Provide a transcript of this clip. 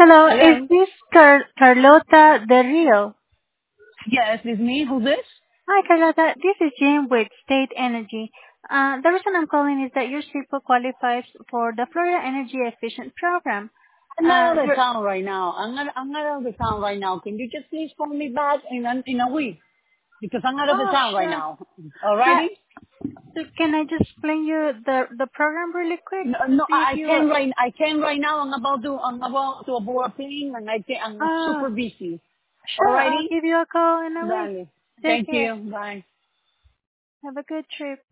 Hello, is Hello? this Carlota Del Rio? Yes, it's me. Who's this? Hi, Carlota. This is Jim with State Energy. The reason I'm calling is that your SIPO qualifies for the Florida Energy Efficient Program. I'm not out of You're, town right now. I'm not out of town right now. Can you just please call me back in a week? Because I'm out of the oh, town right sure. now. Uh, Alrighty? can I just explain you the program really quick? No, no, See if you were, I can right now. I'm about to board a plane and I'm oh, super busy. sure, I'll Alrighty? give you a call in a week. Dale. Take Thank care. you. Bye. Have a good trip.